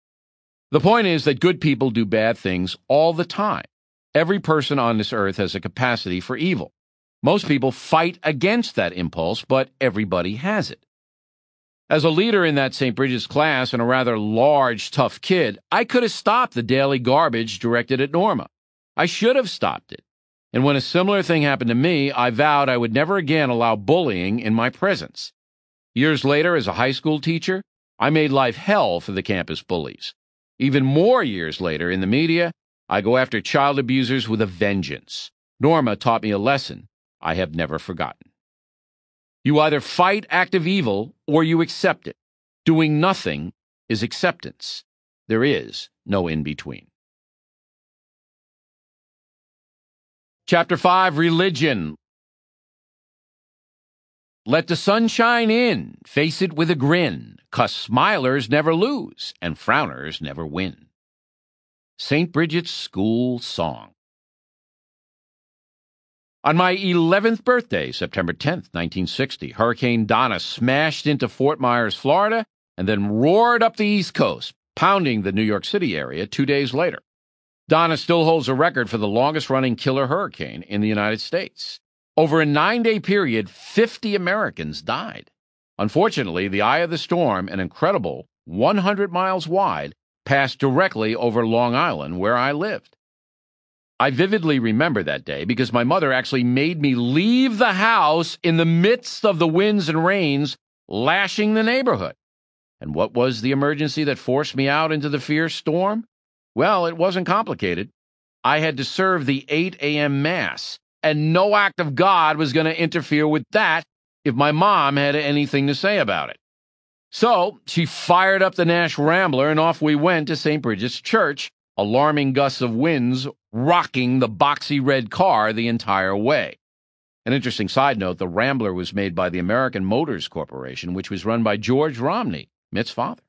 The point is that good people do bad things all the time. Every person on this earth has a capacity for evil. Most people fight against that impulse, but everybody has it. As a leader in that St. Bridget's class and a rather large, tough kid, I could have stopped the daily garbage directed at Norma. I should have stopped it. And when a similar thing happened to me, I vowed I would never again allow bullying in my presence. Years later, as a high school teacher, I made life hell for the campus bullies. Even more years later, in the media, I go after child abusers with a vengeance. Norma taught me a lesson I have never forgotten. You either fight active evil or you accept it. Doing nothing is acceptance. There is no in-between. Chapter 5, Religion. Let the sun shine in, face it with a grin, 'cause smilers never lose, and frowners never win. St. Bridget's School Song. On my 11th birthday, September 10th, 1960, Hurricane Donna smashed into Fort Myers, Florida, and then roared up the East Coast, pounding the New York City area 2 days later. Donna still holds a record for the longest-running killer hurricane in the United States. Over a 9-day period, 50 Americans died. Unfortunately, the eye of the storm, an incredible 100 miles wide, passed directly over Long Island, where I lived. I vividly remember that day because my mother actually made me leave the house in the midst of the winds and rains lashing the neighborhood. And what was the emergency that forced me out into the fierce storm? Well, it wasn't complicated. I had to serve the 8 a.m. Mass, and no act of God was going to interfere with that if my mom had anything to say about it. So she fired up the Nash Rambler, and off we went to St. Bridget's Church, alarming gusts of winds rocking the boxy red car the entire way. An interesting side note, the Rambler was made by the American Motors Corporation, which was run by George Romney, Mitt's father.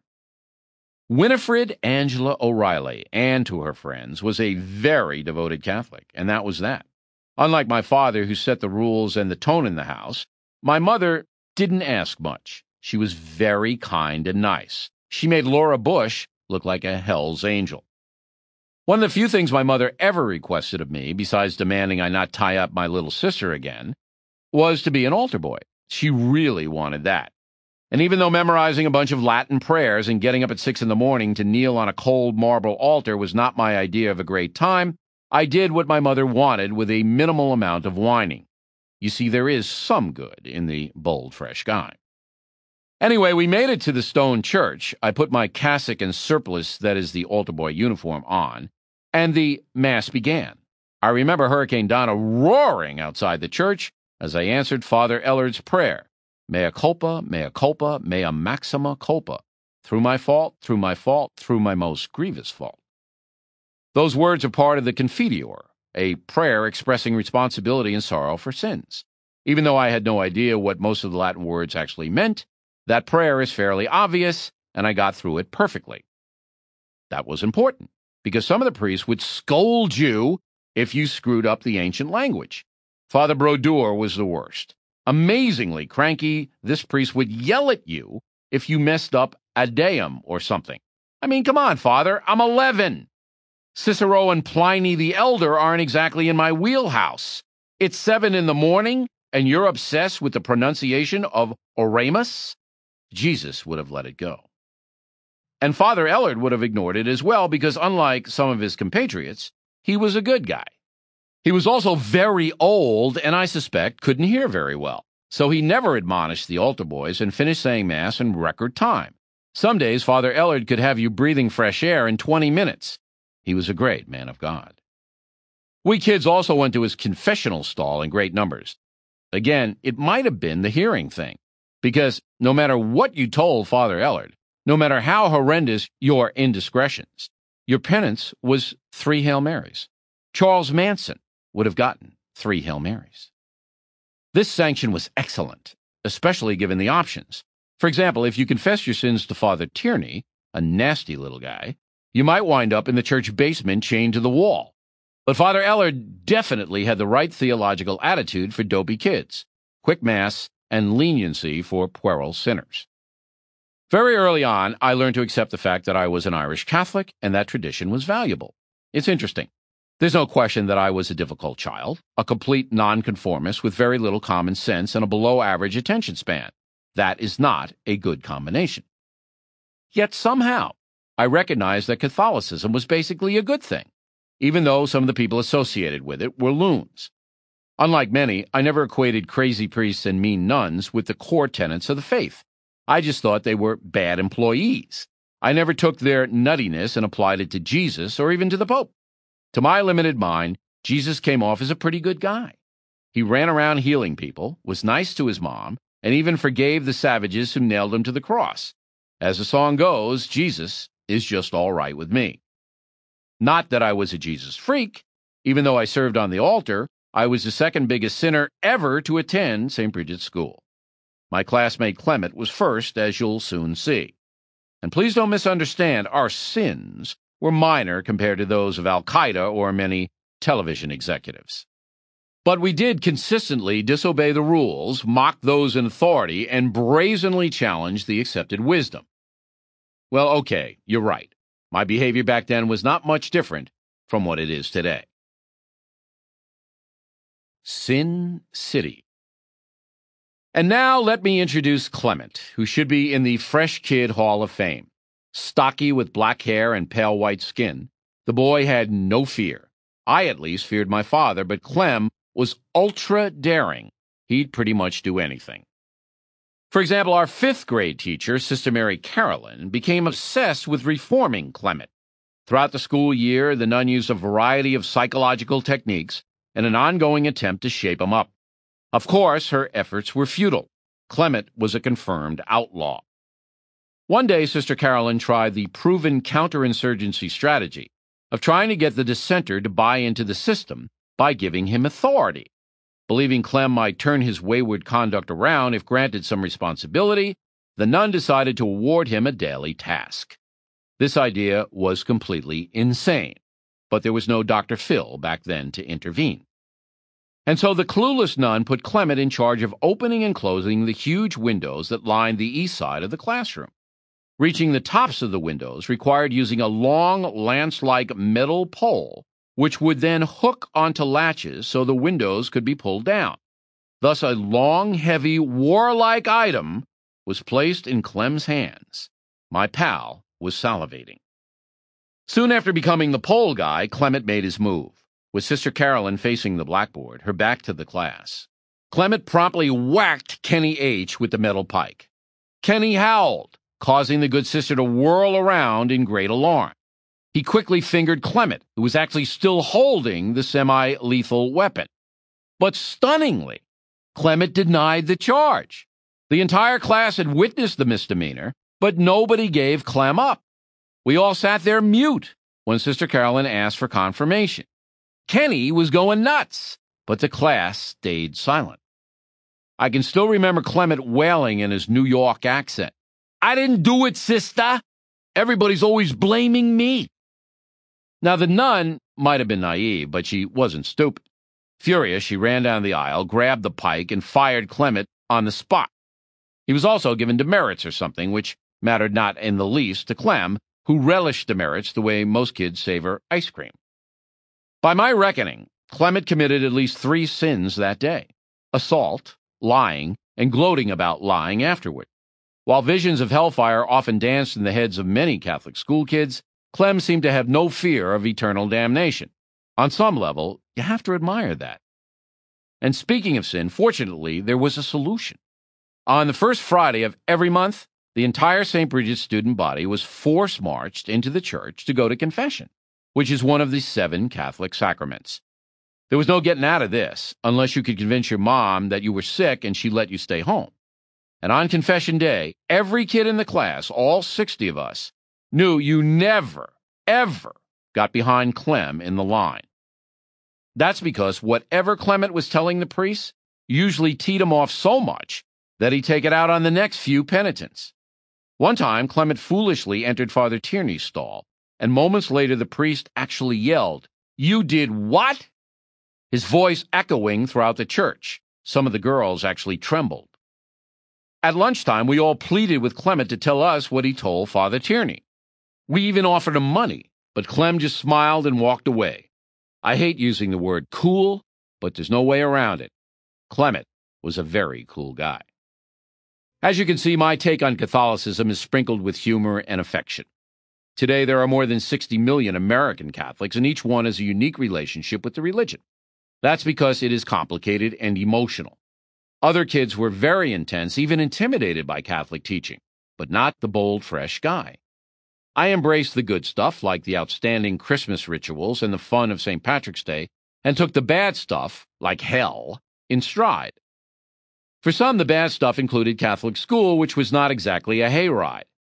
Winifred Angela O'Reilly, and to her friends, was a very devoted Catholic, and that was that. Unlike my father, who set the rules and the tone in the house, my mother didn't ask much. She was very kind and nice. She made Laura Bush look like a Hell's Angel. One of the few things my mother ever requested of me, besides demanding I not tie up my little sister again, was to be an altar boy. She really wanted that. And even though memorizing a bunch of Latin prayers and getting up at 6 a.m. to kneel on a cold marble altar was not my idea of a great time, I did what my mother wanted with a minimal amount of whining. You see, there is some good in the bold, fresh guy. Anyway, we made it to the stone church. I put my cassock and surplice, that is the altar boy uniform, on, and the Mass began. I remember Hurricane Donna roaring outside the church as I answered Father Ellard's prayer. Mea culpa, mea maxima culpa. Through my fault, through my most grievous fault. Those words are part of the Confiteor, a prayer expressing responsibility and sorrow for sins. Even though I had no idea what most of the Latin words actually meant, that prayer is fairly obvious, and I got through it perfectly. That was important, because some of the priests would scold you if you screwed up the ancient language. Father Brodeur was the worst. Amazingly cranky, this priest would yell at you if you messed up a deum or something. I mean, come on, Father, I'm 11. Cicero and Pliny the Elder aren't exactly in my wheelhouse. It's 7 a.m, and you're obsessed with the pronunciation of Oremus? Jesus would have let it go. And Father Ellard would have ignored it as well because, unlike some of his compatriots, he was a good guy. He was also very old and, I suspect, couldn't hear very well, so he never admonished the altar boys and finished saying Mass in record time. Some days, Father Ellard could have you breathing fresh air in 20 minutes. He was a great man of God. We kids also went to his confessional stall in great numbers. Again, it might have been the hearing thing, because no matter what you told Father Ellard, no matter how horrendous your indiscretions, your penance was 3 Hail Marys. Charles Manson would have gotten 3 Hail Marys. This sanction was excellent, especially given the options. For example, if you confess your sins to Father Tierney, a nasty little guy, you might wind up in the church basement chained to the wall. But Father Ellard definitely had the right theological attitude for dopey kids, quick Mass, and leniency for puerile sinners. Very early on, I learned to accept the fact that I was an Irish Catholic and that tradition was valuable. It's interesting. There's no question that I was a difficult child, a complete nonconformist with very little common sense and a below-average attention span. That is not a good combination. Yet somehow, I recognized that Catholicism was basically a good thing, even though some of the people associated with it were loons. Unlike many, I never equated crazy priests and mean nuns with the core tenets of the faith. I just thought they were bad employees. I never took their nuttiness and applied it to Jesus or even to the Pope. To my limited mind, Jesus came off as a pretty good guy. He ran around healing people, was nice to his mom, and even forgave the savages who nailed him to the cross. As the song goes, Jesus is just all right with me. Not that I was a Jesus freak. Even though I served on the altar, I was the second biggest sinner ever to attend St. Bridget's School. My classmate Clement was first, as you'll soon see. And please don't misunderstand, our sins were minor compared to those of Al-Qaeda or many television executives. But we did consistently disobey the rules, mock those in authority, and brazenly challenge the accepted wisdom. Well, okay, you're right. My behavior back then was not much different from what it is today. Sin City. And now let me introduce Clement, who should be in the Fresh Kid Hall of Fame. Stocky with black hair and pale white skin, the boy had no fear. I at least feared my father, but Clem was ultra daring. He'd pretty much do anything. For example, our 5th grade teacher, Sister Mary Carolyn, became obsessed with reforming Clement. Throughout the school year, the nun used a variety of psychological techniques in an ongoing attempt to shape him up. Of course, her efforts were futile. Clement was a confirmed outlaw. One day, Sister Carolyn tried the proven counterinsurgency strategy of trying to get the dissenter to buy into the system by giving him authority. Believing Clem might turn his wayward conduct around if granted some responsibility, the nun decided to award him a daily task. This idea was completely insane, but there was no Dr. Phil back then to intervene. And so the clueless nun put Clement in charge of opening and closing the huge windows that lined the east side of the classroom. Reaching the tops of the windows required using a long, lance-like metal pole, which would then hook onto latches so the windows could be pulled down. Thus, a long, heavy, warlike item was placed in Clem's hands. My pal was salivating. Soon after becoming the pole guy, Clement made his move. With Sister Carolyn facing the blackboard, her back to the class, Clement promptly whacked Kenny H. with the metal pike. Kenny howled, causing the good sister to whirl around in great alarm. He quickly fingered Clement, who was actually still holding the semi-lethal weapon. But stunningly, Clement denied the charge. The entire class had witnessed the misdemeanor, but nobody gave Clem up. We all sat there mute when Sister Carolyn asked for confirmation. Kenny was going nuts, but the class stayed silent. I can still remember Clement wailing in his New York accent. "I didn't do it, sister. Everybody's always blaming me." Now, the nun might have been naive, but she wasn't stupid. Furious, she ran down the aisle, grabbed the pike, and fired Clement on the spot. He was also given demerits or something, which mattered not in the least to Clem, who relished demerits the way most kids savor ice cream. By my reckoning, Clement committed at least 3 sins that day: assault, lying, and gloating about lying afterward. While visions of hellfire often danced in the heads of many Catholic school kids, Clem seemed to have no fear of eternal damnation. On some level, you have to admire that. And speaking of sin, fortunately, there was a solution. On the first Friday of every month, the entire St. Bridget's student body was force-marched into the church to go to confession, which is one of the 7 Catholic sacraments. There was no getting out of this, unless you could convince your mom that you were sick and she let you stay home. And on confession day, every kid in the class, all 60 of us, knew you never, ever got behind Clem in the line. That's because whatever Clement was telling the priests usually teed him off so much that he'd take it out on the next few penitents. One time, Clement foolishly entered Father Tierney's stall, and moments later the priest actually yelled, "You did what?" His voice echoing throughout the church. Some of the girls actually trembled. At lunchtime, we all pleaded with Clement to tell us what he told Father Tierney. We even offered him money, but Clem just smiled and walked away. I hate using the word cool, but there's no way around it. Clement was a very cool guy. As you can see, my take on Catholicism is sprinkled with humor and affection. Today, there are more than 60 million American Catholics, and each one has a unique relationship with the religion. That's because it is complicated and emotional. Other kids were very intense, even intimidated by Catholic teaching, but not the bold, fresh guy. I embraced the good stuff, like the outstanding Christmas rituals and the fun of St. Patrick's Day, and took the bad stuff, like hell, in stride. For some, the bad stuff included Catholic school, which was not exactly a hayride.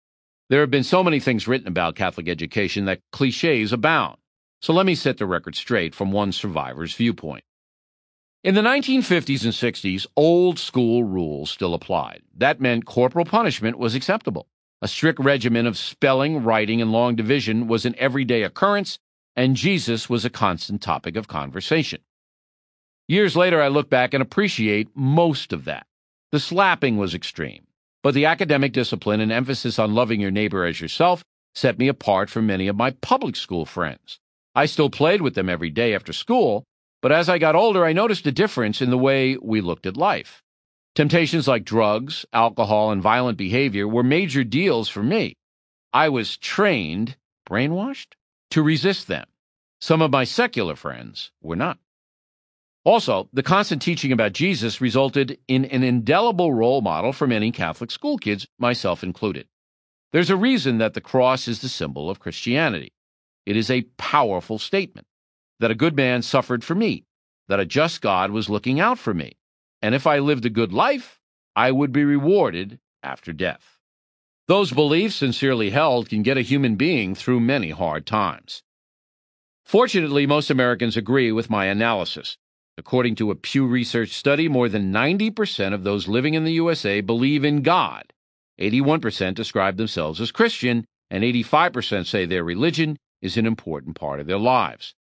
There have been so many things written about Catholic education that cliches abound. So let me set the record straight from one survivor's viewpoint. In the 1950s and 60s, old school rules still applied. That meant corporal punishment was acceptable. A strict regimen of spelling, writing, and long division was an everyday occurrence, and Jesus was a constant topic of conversation. Years later, I look back and appreciate most of that. The slapping was extreme, but the academic discipline and emphasis on loving your neighbor as yourself set me apart from many of my public school friends. I still played with them every day after school, but as I got older, I noticed a difference in the way we looked at life. Temptations like drugs, alcohol, and violent behavior were major deals for me. I was trained, brainwashed, to resist them. Some of my secular friends were not. Also, the constant teaching about Jesus resulted in an indelible role model for many Catholic school kids, myself included. There's a reason that the cross is the symbol of Christianity. It is a powerful statement that a good man suffered for me, that a just God was looking out for me, and if I lived a good life, I would be rewarded after death. Those beliefs, sincerely held, can get a human being through many hard times. Fortunately, most Americans agree with my analysis. According to a Pew Research study, more than 90% of those living in the USA believe in God. 81% describe themselves as Christian, and 85% say their religion is an important part of their lives.